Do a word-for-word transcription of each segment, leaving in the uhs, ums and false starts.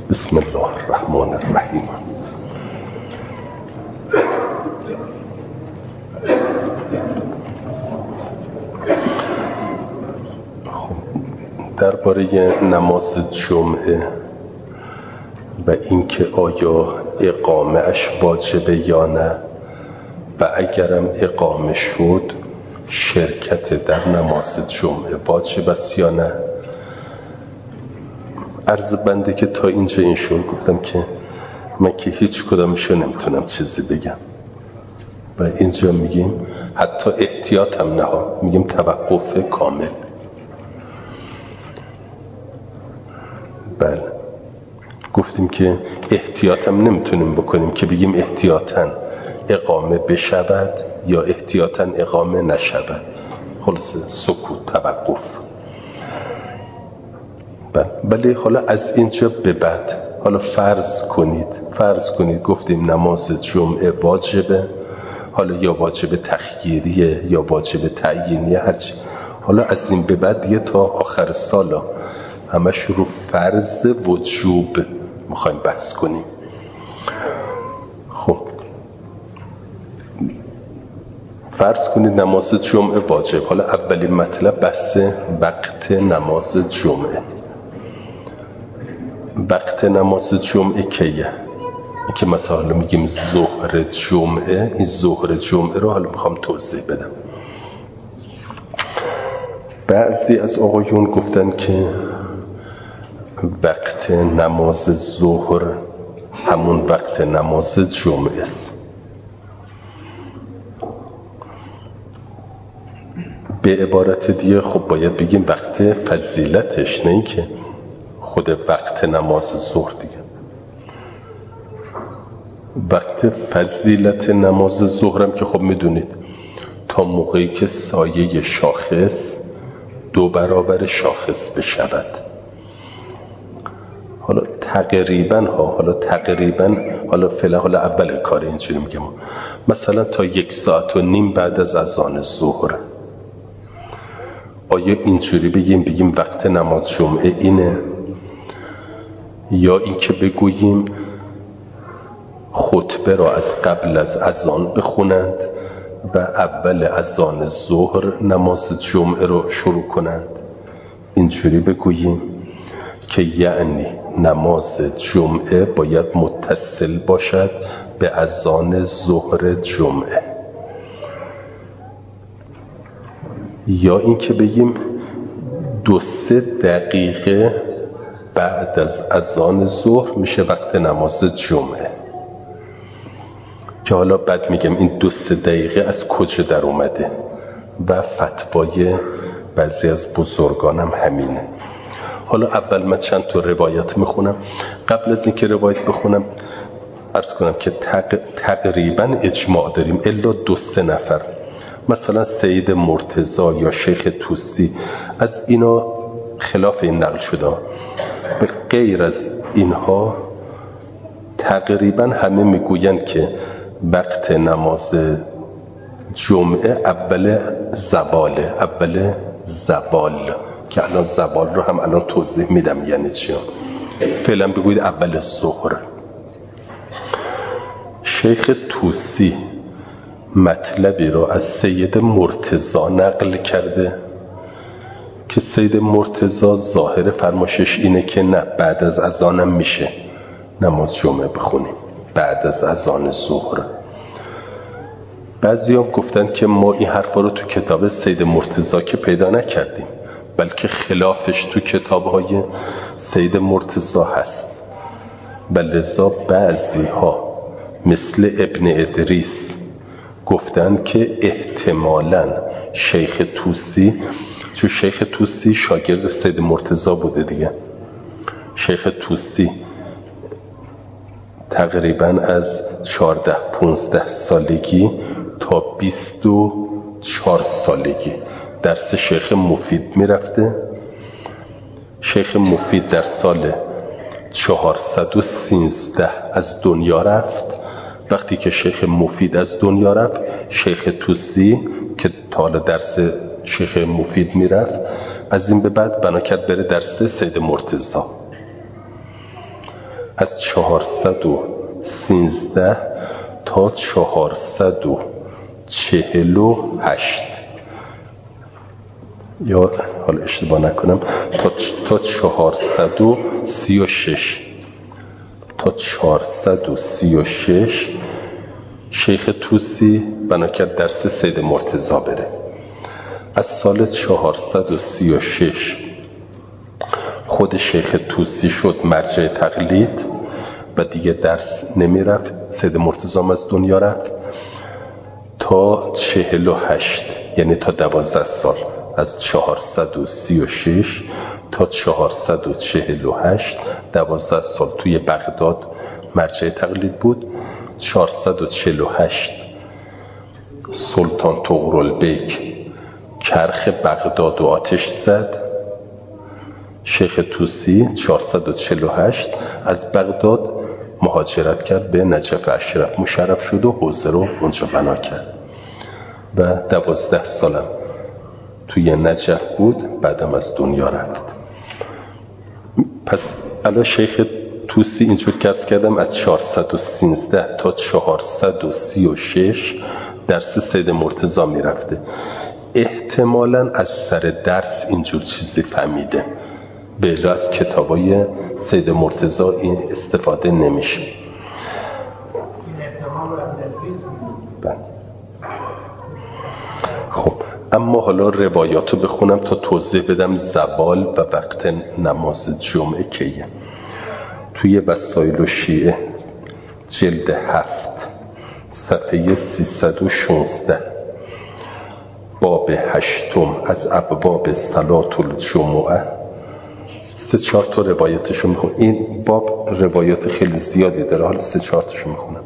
بسم الله الرحمن الرحیم. خب درباره نماز جمعه و اینکه آیا اقامه اش واجبه یا نه و اگرم اقامه شد شرکت در نماز جمعه واجب است یا نه، عرض بنده که تا اینجا این شد گفتم که من که هیچ کدامشو نمیتونم چیزی بگم و اینجا میگیم حتی احتیاط هم نه، میگیم توقف کامل. بله گفتیم که احتیاط هم نمیتونیم بکنیم که بگیم احتیاطاً اقامه بشود یا احتیاطاً اقامه نشود، خلاص سکوت، توقف. ولی حالا از اینجا به بعد حالا فرض کنید فرض کنید گفتیم نماز جمعه واجبه، حالا یا واجب تخییریه یا واجب تعیینیه، هرچی. حالا از این به بعد دیگه تا آخر سالا همش رو فرض وجوب میخوایم بحث کنیم. خب فرض کنید نماز جمعه واجب. حالا اولین مطلب بحث وقت نماز جمعه. وقت نماز جمعه کیه؟ این که مثلا میگیم ظهر جمعه، این ظهر جمعه رو حالا میخوام توضیح بدم. بعضی از آقایون گفتن که وقت نماز ظهر همون وقت نماز جمعه است. به عبارت دیگه خب باید بگیم وقت فضیلتش، نه این که خود وقت نماز ظهر دیگه. وقت فضیلت نماز ظهرم که خب میدونید تا موقعی که سایه شاخص دو برابر شاخص بشود. حالا تقریبا ها حالا تقریبا حالا فعلا حالا اول کار اینجوری میگم مثلا تا یک ساعت و نیم بعد از اذان ظهر. آیا اینجوری بگیم بگیم وقت نماز جمعه اینه، یا اینکه بگوییم خطبه را از قبل از اذان بخونند و اول اذان ظهر نماز جمعه رو شروع کنند؟ اینجوری بگوییم که یعنی نماز جمعه باید متصل باشد به اذان ظهر جمعه، یا اینکه بگیم دو سه دقیقه بعد از اذان ظهر میشه وقت نماز جمعه، که حالا بعد میگم این دو سه دقیقه از کجا در اومده و فتوای بعضی از بزرگانم همینه. حالا اول من چند تا روایت میخونم. قبل از اینکه روایت بخونم عرض کنم که تق... تقریبا اجماع داریم الا دو سه نفر، مثلا سید مرتضی یا شیخ توسی، از اینا خلاف این نقل شده. به غیر از اینها تقریبا همه میگویند که وقت نماز جمعه اول زواله، اول زوال، که الان زوال رو هم الان توضیح میدم یعنی چی. فعلا بگوید اول ظهر. شیخ توسی مطلبی رو از سید مرتضی نقل کرده که سید مرتضی ظاهر فرماشش اینه که نه، بعد از اذانم میشه نماز جمعه بخونیم، بعد از اذان ظهر. بعضی هم گفتن که ما این حرفا رو تو کتاب سید مرتضی که پیدا نکردیم، بلکه خلافش تو کتابهای سید مرتضی هست و لذا بعضی ها مثل ابن ادریس گفتن که احتمالاً شیخ توسی، چون شیخ توسی شاگرد سید مرتضی بوده دیگه، شیخ توسی تقریباً از چهارده پونزده سالگی تا بیست و چهار سالگی درس شیخ مفید میرفته. شیخ مفید در سال چهارصد و سیزده از دنیا رفت. وقتی که شیخ مفید از دنیا رفت، شیخ توسی که تا حالا درس شیخ مفید میرفت از این به بعد بنا کرد بره درس سید مرتضی. از چهارصد و سیزده تا چهارصد و چهل و هشت، یا حالا اشتباه نکنم تا تا چهارصد و سی و شش تا چهارصد و سی و شش شیخ طوسی بنا کرد درس سید مرتضی بره. از سال چهارصد و سی و شش خود شیخ طوسی شد مرجع تقلید و دیگه درس نمی رفت. سید مرتضی از دنیا رفت تا چهل و هشت، یعنی تا دوازده سال، از چهارصد و سی و شش تا چهارصد و چهل و هشت، دوازده سال توی بغداد مرجع تقلید بود. چهارصد و چهل و هشت سلطان طغرالبیک کرخ بغداد و آتش زد. شیخ طوسی چهارصد و چهل و هشت از بغداد مهاجرت کرد به نجف اشرف، مشرف شد و حوزه رو اونجا بنا کرد و دوازده سالم توی نجف بود، بعدم از دنیا رفت. پس الان شیخ طوسی اینجور کرد کردم از چهارصد و سیزده تا چهارصد و سی و شش درس سید مرتضی می رفته. احتمالاً از سر درس اینجور چیزی فهمیده، به از کتابای سید مرتضی این استفاده نمیشه. خب اما حالا روایاتو بخونم تا توضیح بدم زوال و وقت نماز جمعه کیه. توی وسایل و شیعه جلد هفت صفحه سیصد و شانزده باب هشتم از ابواب صلاة الجمعه سه چهار تا روایتشو میخونم. این باب روایات خیلی زیادی داره، حالا سه چهار تاشو میخونم.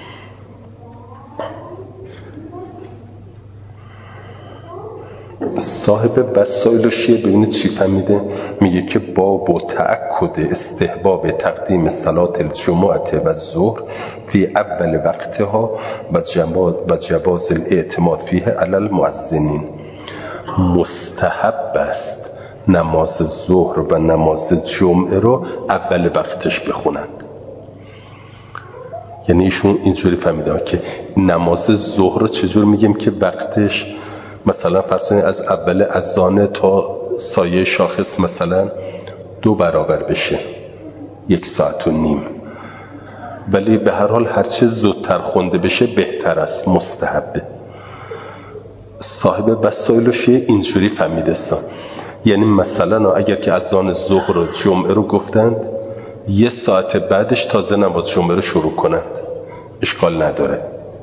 صاحب وسایل و شیعه ببینید چی فهمیده، میگه که باب و تأکد استحباب تقدیم صلاة الجمعه و الظهر فی اول وقتها و جواز الاعتماد فیه علی المؤذنین. مستحب است نماز ظهر و نماز جمعه رو اول وقتش بخونند. یعنی ایشون اینجوری فهمیدن که نماز ظهر رو چجور میگیم که وقتش مثلا فرض کنید از اول اذان تا سایه شاخص مثلا دو برابر بشه، یک ساعت و نیم، ولی به هر حال هرچه زودتر خونده بشه بهتر است، مستحبه. صاحب وسایل و شیعه اینجوری فهمیده است، یعنی مثلا اگر که اذان ظهر و جمعه رو گفتند یه ساعت بعدش تازه نماز جمعه رو شروع کنند، اشکال نداره.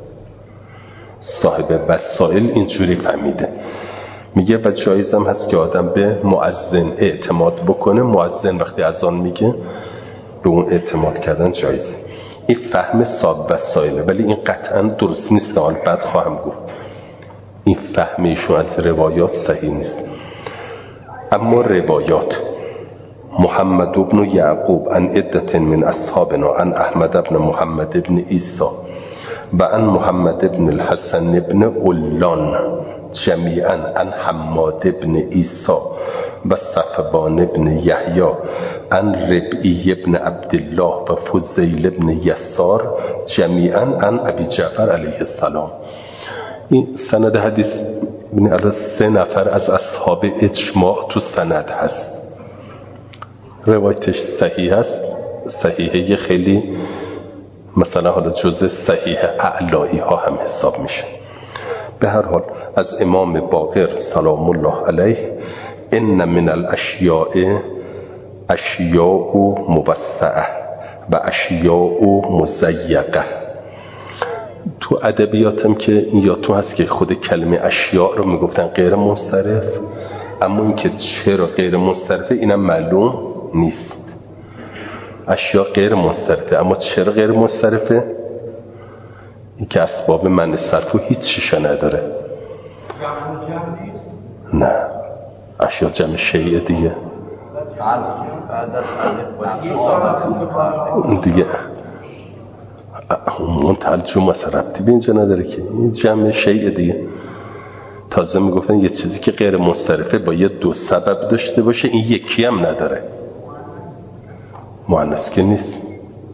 صاحب وسائل اینجوری فهمیده. میگه و جایزم هست که آدم به مؤذن اعتماد بکنه. مؤذن وقتی اذان میگه به اون اعتماد کردن جایزه. این فهم صاحب وسائله، ولی این قطعا درست نیست، آن بعد خواهم گفت. این فهم ایشون از روایات صحیح نیست. اما روایات محمد بن یعقوب عن عدة من اصحابنا عن احمد بن محمد بن عیسی و عن محمد بن الحسن بن علان جمیعا عن حماد بن عیسی و صفوان بن یحیی عن ربعی بن عبدالله و فضیل بن یسار جمیعا عن ابی جعفر علیه السلام. این سند حدیث ببینید سه نفر از اصحاب اجماع تو سند هست. روایتش صحیح هست، صحیحه خیلی مثلا حالا جزء صحیح اعلایی ها هم حساب میشه. به هر حال از امام باقر سلام الله علیه ان من الاشیاء اشیاء موسعه و اشیاء مضیقه. تو ادبیاتم که این یا تو هست که خود کلمه اشیاء رو میگفتن غیر منصرف، اما این که چرا غیر منصرفه اینم معلوم نیست. اشیاء غیر منصرفه، اما چرا غیر منصرفه؟ این که اسباب منع صرف و هیچ چیشا نداره. نه، اشیاء جمع شیء دیگه دیگه اون ترجمه مثلا ربطی به اینجا نداره که این جمع شیء دیگه. تازه میگفتن یه چیزی که غیر منصرفه باید دو سبب داشته باشه، این یکی هم نداره، مؤنث که نیست.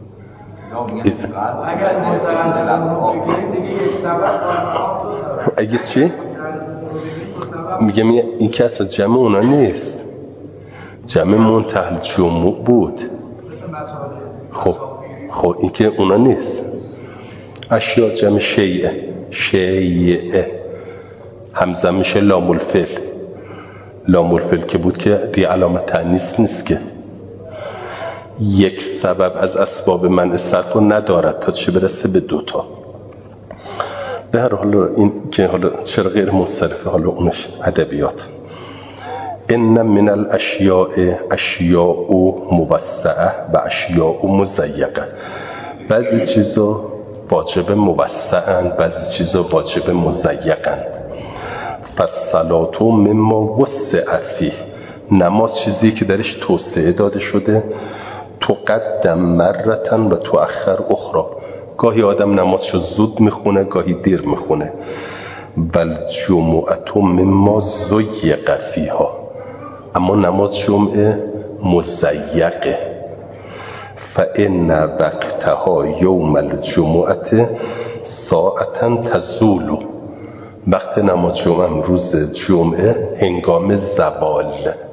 اگه چی؟ میگه میگه این که اصلا جمع اونا نیست، جمع منتهی الجموع بود. خب خب این که اونا نیست. اشیا جمع شیعه، شیعه همزه میشه لام الفعل، لام الفعل که بود که دی علامت تأنیث نیست، که یک سبب از اسباب منع صرف رو ندارد تا چه برسه به دوتا. به هر حال این که حالا چرا غیر منصرفه، حالا اونش ادبیات. ان من الاشیاء اشیاء موسعه و اشیاء مضیقه. بعضی چیزا واجب موسعن، بعضی چیزا واجب مضیقن. فالصلاة مما وسع فیه، نماز چیزی که درش توسعه داده شده. تقدم مرتن و تؤخر اخرى، گاهی آدم نمازشو زود میخونه، گاهی دیر میخونه. بل جمعه مما ضیق فیها، اما نماز جمعه مضیقه. فان وقتها یوم الجمعه ساعتا تزول، وقت نماز جمعه روز جمعه هنگام زوال.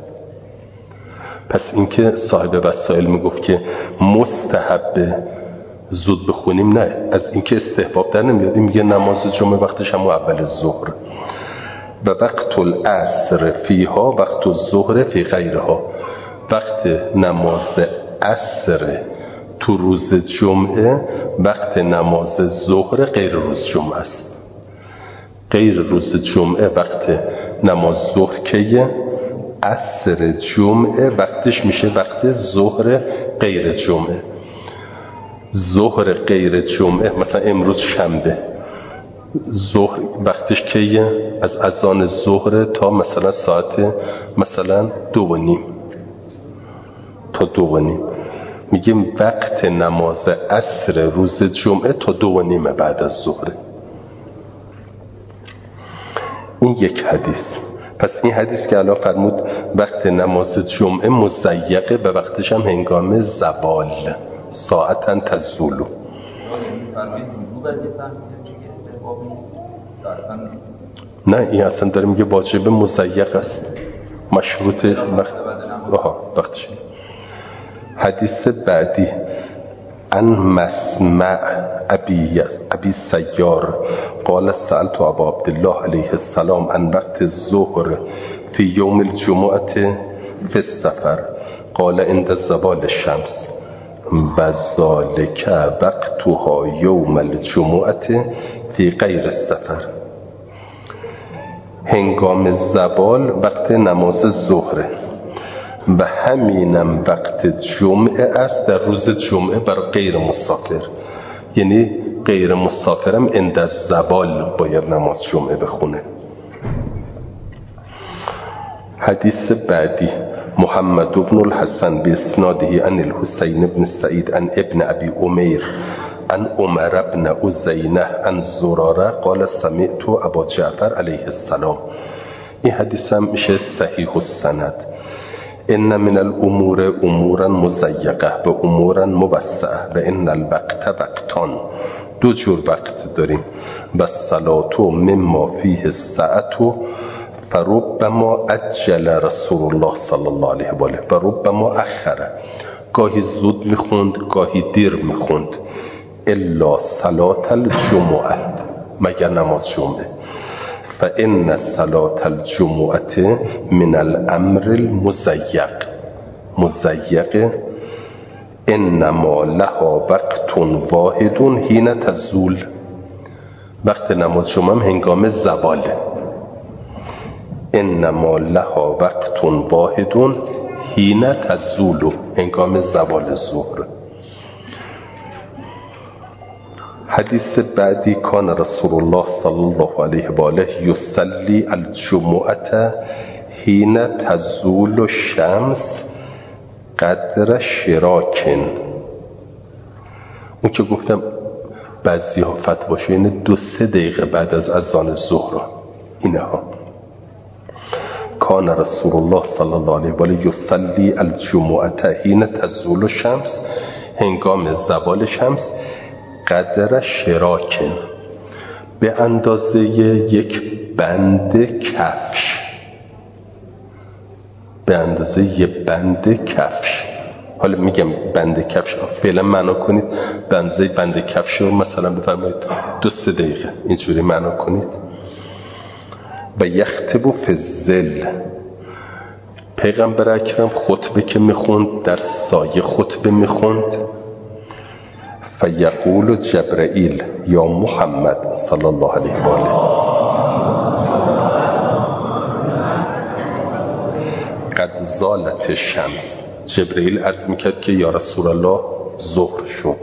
پس اینکه صاحب وسائل میگفت که مستحب زود بخونیم، نه، از اینکه استحباب در نمیاد. میگه نماز جمعه وقتش هم اول ظهر. و وقت العصر فیها وقت الظهر فی غیرها، وقت نماز عصر تو روز جمعه وقت نماز ظهر غیر روز جمعه است. غیر روز جمعه وقت نماز ظهر کیه؟ عصر جمعه وقتش میشه وقت ظهر غیر جمعه. ظهر غیر جمعه مثلا امروز شنبه، ظهر وقتش کیه؟ از اذان ظهر تا مثلا ساعت مثلا دو و نیم تا دو و نیم. میگیم وقت نماز عصر روز جمعه تا دو و نیم بعد از ظهر. این یک حدیث. پس این حدیث که الان فرمود وقت نماز جمعه مضیقه و وقتش هم هنگام زوال، ساعتا تزول. نه، این اصلا داره میگه واجب مضیق است، مشروط وقت. آها وقتش. حدیث بعدی ان مسمع ابی ابی سیار قال سألت ابا عبدالله علیه السلام عن وقت الظهر فی یوم الجمعه فی السفر قال عند زوال الشمس و ذلك وقتها یوم الجمعه فی غیر السفر. هنگام زوال وقت نماز ظهره و همینم وقت جمعه است در روز جمعه برای غیر مسافر. یعنی غیر مسافرم عند الزوال باید نماز جمعه بخونه. حدیث بعدی محمد بن الحسن باسناده عن الحسین بن سعید عن ابن ابی امیر عن عمر بن ازینه عن زراره قال سمعت ابا جعفر علیه السلام. این حدیث هم میشه صحیح السند. ان من الامور امورا مضیقه و امورا موسعه و ان الوقت وقتان، دو جور وقت داریم. و الصلاة مما فیه الساعة فربما عجل رسول الله صلی الله علیه و آله و ربما اخره، گاهی زود میخوند گاهی دیر میخوند. الا صلاة الجمعه، مگر نماز جمعه. فإن صلاة الجمعة من الأمر المضيق، مضيق انما لها وقت واحد حين تزول، وقت نماز جمعه هنگام زواله. انما لها وقت واحد حين تزول، هنگام زوال ظهر. حدیث بعدی کان رسول الله صلی الله علیه و آله یصلی الجمعه حین تزول الشمس قدر شراکن. اون که گفتم بعضی ها فتواش اینه دو سه دقیقه بعد از اذان ظهر. اینها کان رسول الله صلی الله علیه و آله یصلی الجمعه حین تزول الشمس هنگام زوال شمس قدر شراکن، به اندازه یک بند کفش، به اندازه یک بند کفش. حالا میگم بند کفش فعلا معنا کنید به اندازه بند کفش رو مثلا بفرمایید دو سه دقیقه اینجوری معنا کنید. و یخطب فی الظل، پیغمبر اکرم خطبه که میخوند در سایه خطبه میخوند. فیقول جبرائیل یا محمد صلی الله علیه و آله قد زالت شمس، جبرائیل عرض میکرد که یا رسول الله ظهر شد.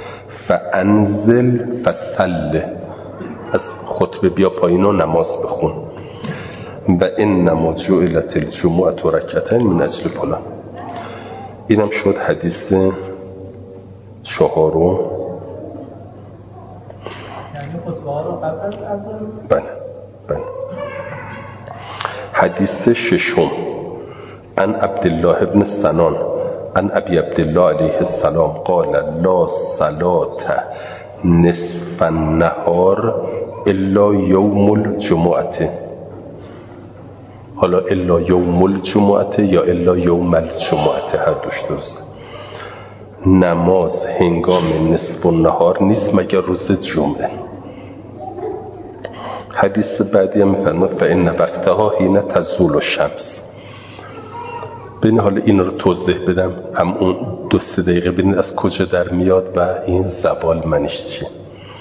فانزل فصل، از خطبه بیا پایین و نماز بخون. و انما جعلت الجمعه رکعتین من اجل فلان. اینم شد حدیث چهارم. یعنی خطبه ها رو قبل از اذان؟ بله بله. حدیث ششم عن عبدالله ابن سنان عن ابی عبدالله علیه السلام قال لا صلاة نصف النهار الا یوم الجمعه. حالا الا یوم الجمعه یا الا یوم الجمعه هر دوش درست. نماز هنگام نصف النهار نیست مگر روز جمعه. حدیث بعدی هم میفرماد فإن وقتها حین تزول الشمس. ببین حالا این رو توضیح بدم، هم اون دو سه دقیقه ببینید از کجا در میاد و این زوال منش چیه.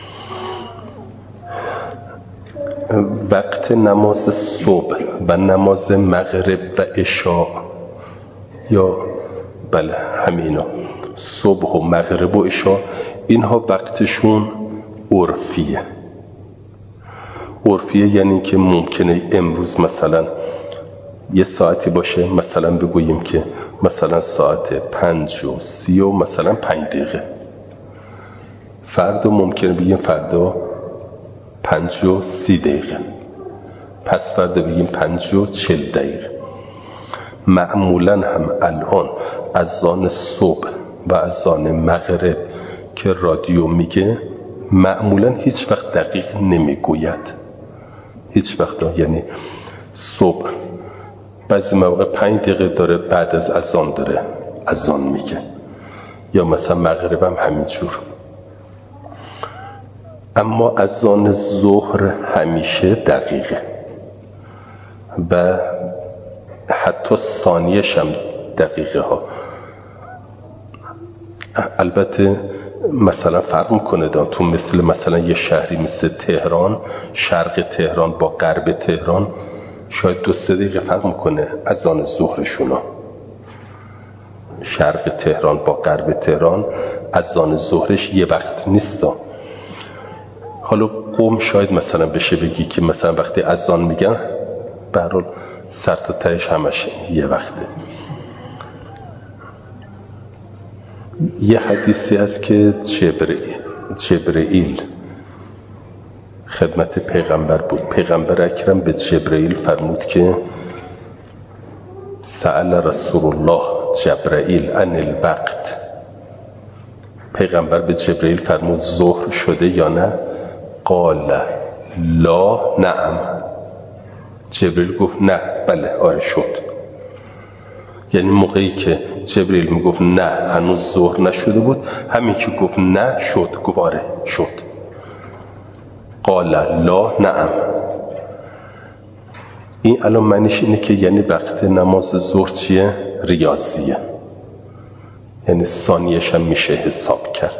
وقت نماز صبح و نماز مغرب و عشاء، یا بله همینا، صبح و مغرب و عشاء، اینها وقتشون عرفیه. عرفیه یعنی که ممکنه امروز مثلا یه ساعتی باشه، مثلا بگوییم که مثلا ساعت پنج و سی و مثلا پنج دقیقه. فردا ممکنه بگیم فردا پنج و سی دقیقه، پس فردا بگیم پنج و چل دقیقه. معمولا هم الان اذان صبح و اذان مغرب که رادیو میگه معمولا هیچ وقت دقیق نمیگوید، هیچ وقت. یعنی صبح بعضی مواقع پنج دقیقه داره بعد از اذان داره اذان میگه، یا مثلا مغرب هم همینجور. اما اذان ظهر همیشه دقیقه و حتی ثانیه‌ش هم دقیقه ها. البته مثلا فرق میکنه دا تو مثل مثلا یه شهری مثل تهران، شرق تهران با غرب تهران شاید دو سه دقیقه فرق میکنه اذان ظهرشونا. شرق تهران با غرب تهران اذان ظهرش یه وقت نیستا. حالا قوم شاید مثلا بشه بگی که مثلا وقتی اذان میگن به هر حال سر تا تهش همش یه وقته. یه حدیثی هست که جبرئیل جبرئیل خدمت پیغمبر بود. پیغمبر اکرم به جبرئیل فرمود که سأل رسول الله جبرئیل عن الوقت. پیغمبر به جبرئیل فرمود ظهر شده یا نه؟ قال لا نعم. جبرئیل گفت نه بله آره شد. یعنی موقعی که جبرئیل میگفت نه هنوز ظهر نشده بود، همین که گفت نه شد، گفت آره شد. قال لا نعم. این الان معنیش اینه که یعنی وقت نماز ظهر چیه؟ ریاضیه، یعنی ثانیه‌ش هم میشه حساب کرد.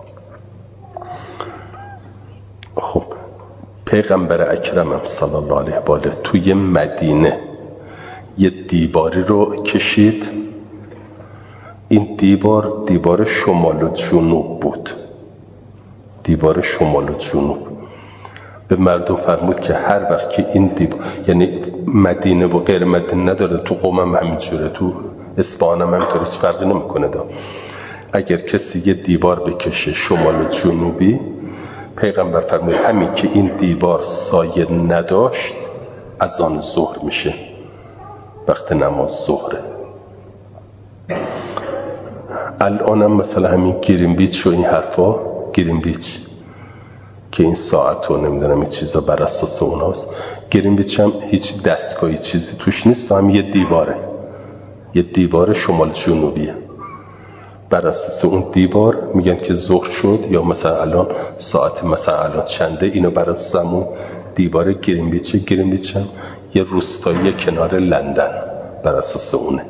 خب پیغمبر اکرمم صلی الله علیه و آله توی مدینه یه دیواری رو کشید. این دیوار دیوار شمال و جنوب بود، دیوار شمال و جنوب. به مردم فرمود که هر وقت که این دیوار، یعنی مدینه و غیر مدینه نداره، تو قم هم همینجوره، تو اصفهان هم همینطور، هیچ فرقی نمیکنه دا. اگر کسی یه دیوار بکشه شمال و جنوبی، پیغمبر فرمود همین که این دیوار سایه نداشت از آن ظهر میشه، وقت نماز ظهره. الانم مثلا همین گرینویچ و این حرفا، گرینویچ که این ساعت و نمیدونم این چیزا بر اساس اوناست. گرینویچ هم هیچ دستگاهی چیزی توش نیست، هم یه دیواره، یه دیوار شمال جنوبیه. بر اساس اون دیوار میگن که ظهر شد، یا مثلا الان ساعت مثلا الان چنده، اینو بر اساس همون دیوار گرینویچ. گرینویچ هم یه روستایی کنار لندن، بر اساس اونه.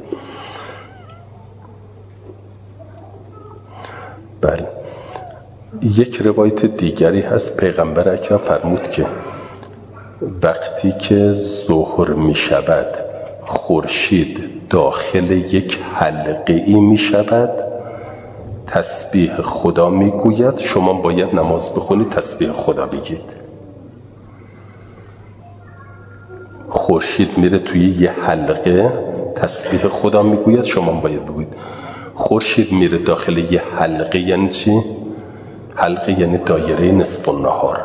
بله. یک روایت دیگری هست، پیغمبر اکرم فرمود که وقتی که ظهر می شود خورشید داخل یک حلقه ای می شود، تسبیح خدا می گوید، شما باید نماز بخونید تسبیح خدا بگید. خورشید میره توی یه حلقه، تسبیح خدا می گوید، شما باید بگوید. خورشید میره داخل یه حلقه یعنی چی؟ حلقه یعنی دایره نصف النهار،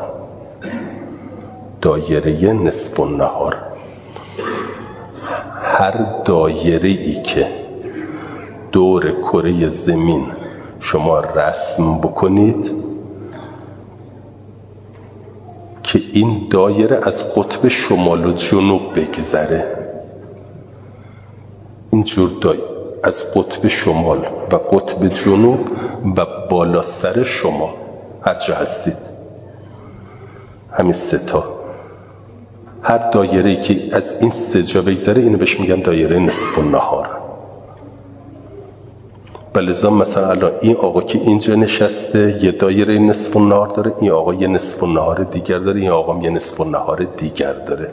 دایره نصف النهار. هر دایره ای که دور کره زمین شما رسم بکنید که این دایره از قطب شمال و جنوب بگذره، اینجور دایره از قطب شمال و قطب جنوب و بالا سر شما هر جا هستید، همین سه تا، هر دایره‌ای که از این سه جا بگذره اینو بهش میگن دایره نصف النهار. بلزا مثلا الان این آقا که اینجا نشسته یه دایره نصف النهار داره، این آقا یه نصف النهار دیگر داره، این آقا یه نصف النهار دیگر داره.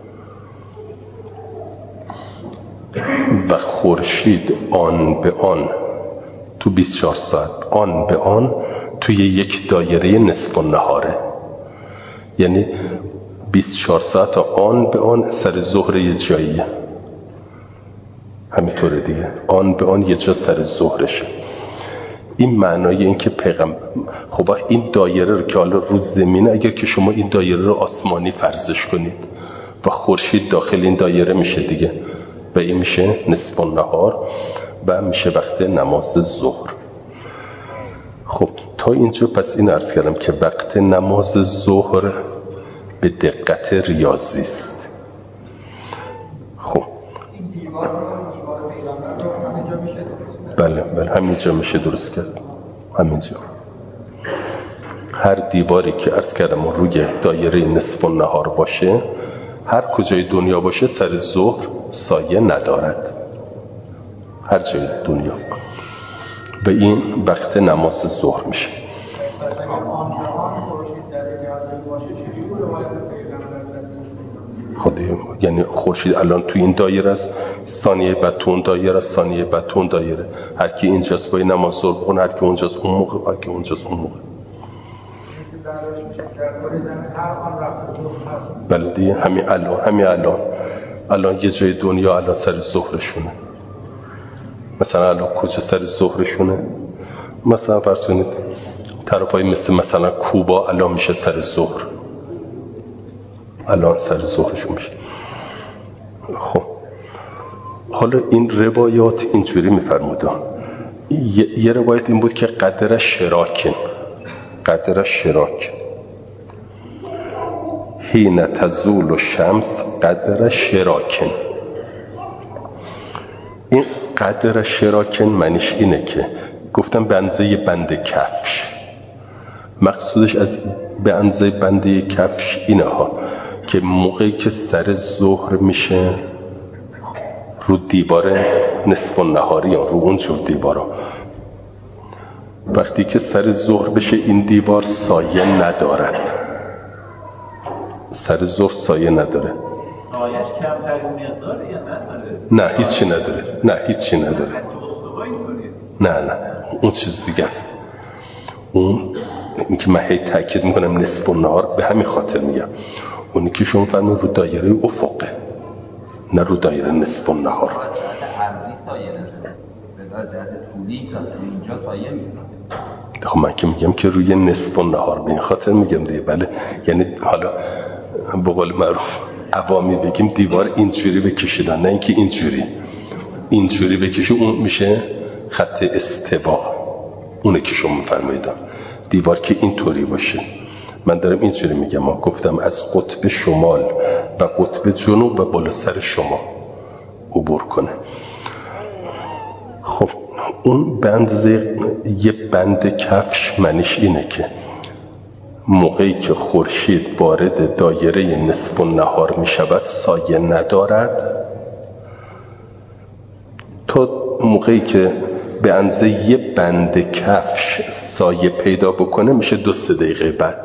و خورشید آن به آن تو بیست و چهار ساعت آن به آن توی یک دایره نصف النهاره، یعنی بیست و چهار ساعت آن به آن سر ظهر یه جاییه، همینطوره دیگه، آن به آن یه جا سر ظهرشه. این معنای این که پیغمبر، خب این دایره رو که حالا رو زمینه، اگر که شما این دایره رو آسمانی فرضش کنید و خورشید داخل این دایره میشه دیگه، و این میشه نصف النهار و میشه وقت نماز ظهر. خب تا اینجا پس این عرض کردم که وقت نماز ظهر به دقت ریاضی است. خب بله بله همینجا میشه درست کرد، همینجا هر دیواری که عرض کردم روی دایره نصف النهار باشه، هر کجای دنیا باشه سر ظهر سایه ندارد، هر جای دنیا، و این وقت نماز ظهر میشه. خود یعنی خورشید الان تو این دایره است، ثانیه بعد تو اون دایره است، ثانیه بعد تو اون دایره، هر کی اینجاست باید نماز ظهر بخونه، هر کی اونجاست اون موقع، هر کی اونجاست اون موقع. بله دیگه همین الان، همین الان الان یه جای دنیا الان سر ظهرشونه، مثلا الان کجا سر ظهرشونه؟ مثلا فرض کنید طرفای مثل مثلا کوبا الان میشه سر ظهر، الان سر ظهرشون میشه. خب حالا این روایات اینجوری میفرمودن، یه،, یه روایت این بود که قدر شراکن، قدر شراک حین تزول الشمس قدر شراکن. این قدر شراکن معنیش اینه که گفتم به اندازه بند کفش، مقصودش از به اندازه بند کفش اینه ها که موقعی که سر ظهر میشه رو دیوار نصف النهاری ها، رو اون جور دیوارا، وقتی که سر ظهر بشه این دیوار سایه ندارد، سر ظهر سایه نداره. سایه‌اش کمترین داره یا نداره؟ نه هیچی نداره، نه هیچی نداره، نه نه اون چیز دیگه است. اون که من هی تاکید میکنم نصف النهار به همین خاطر میگم، اونی که شما فرمود رو دایره افقه، نه رو دایره نصف النهار. عرضی سایه نداره، به جهت طولی اینجا سایه میکنه. خب من که میگم که روی نصف النهار، به این خاطر میگم دیگه. بله یعنی حالا به قول معروف عوامی بگیم دیوار اینجوری بکشیدن، نه اینکه اینجوری اینجوری بکشی اون میشه خط استوا اونه که شما میفرمایید دیوار که اینطوری باشه. من دارم اینجوری میگم، ما گفتم از قطب شمال و قطب جنوب و بالا سر شما عبور کنه. خب اون بند یه بند کفش معنیش اینه که موقعی که خورشید وارد دایره نصف النهار میشود سایه ندارد تا موقعی که به اندازه یه بند کفش سایه پیدا بکنه میشه دو سه دقیقه بعد.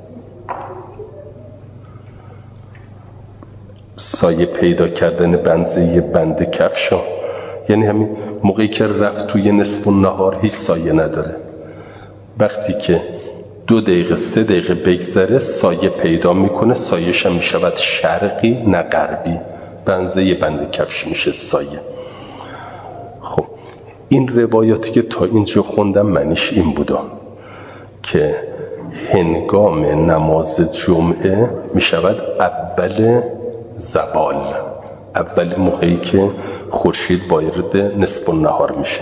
سایه پیدا کردن به اندازه یه بند کفش ها. یعنی همین موقعی که رفت توی نصف النهار هیچ سایه نداره. وقتی که دو دقیقه سه دقیقه بگذره سایه پیدا میکنه، سایه‌ش هم میشود شرقی نه غربی، به اندازه یه بند کفش میشه سایه. خب این روایاتی که تا اینجا خوندم معنیش این بودا که هنگام نماز جمعه میشود اول زوال، اول موقعی که خورشید وارد نصف النهار میشه.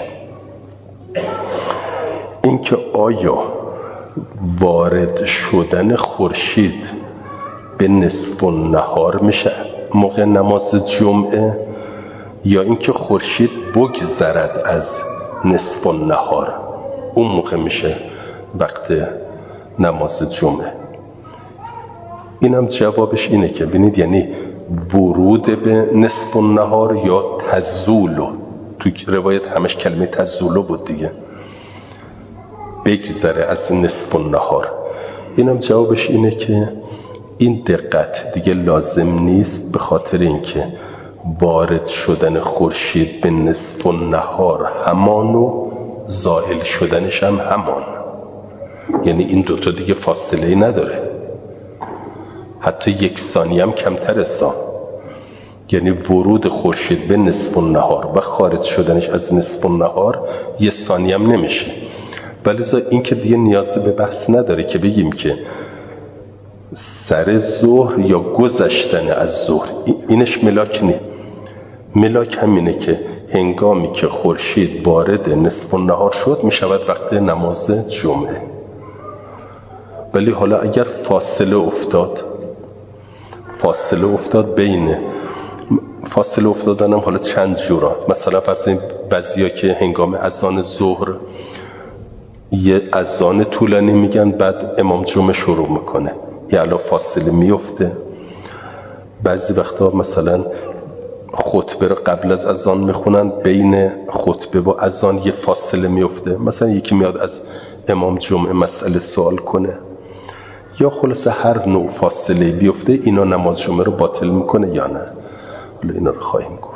این که آیا وارد شدن خورشید به نصف النهار میشه موقع نماز جمعه یا اینکه خورشید بگذرد از نصف النهار اون موقع میشه وقت نماز جمعه؟ اینم جوابش اینه که ببینید یعنی ورود به نصف النهار یا تزولو، تو روایت همش کلمه تزولو بود دیگه، بگذره از نصف النهار. اینم جوابش اینه که این دقت دیگه لازم نیست، به خاطر اینکه وارد شدن خورشید به نصف النهار همان و زائل شدنش هم همان، یعنی این دوتا دیگه فاصله نداره، حتی یک ثانیه هم کمتر است. یعنی ورود خورشید به نصف النهار و خارج شدنش از نصف النهار یه ثانیه هم نمیشه. ولی این که دیگه نیازی به بحث نداره که بگیم که سر ظهر یا گذشتن از ظهر، اینش ملاک نی. ملاک همینه که هنگامی که خورشید وارد نصف النهار شد می شود وقت نماز جمعه. ولی حالا اگر فاصله افتاد فاصله افتاد بین فاصله افتادن هم حالا چند جورا، مثلا فرض این بعضیا که هنگام اذان ظهر یه اذان طولانی میگن بعد امام جمعه شروع میکنه، یعنی فاصله میفته. بعضی وقتا مثلا خطبه رو قبل از اذان میخونن، بین خطبه و اذان یه فاصله میفته، مثلا یکی میاد از امام جمعه مسئله سوال کنه، یا خلاصه هر نوع فاصله بیفته اینا نماز جمعه رو باطل میکنه یا نه. حالا اینا رو خواهیم گفت.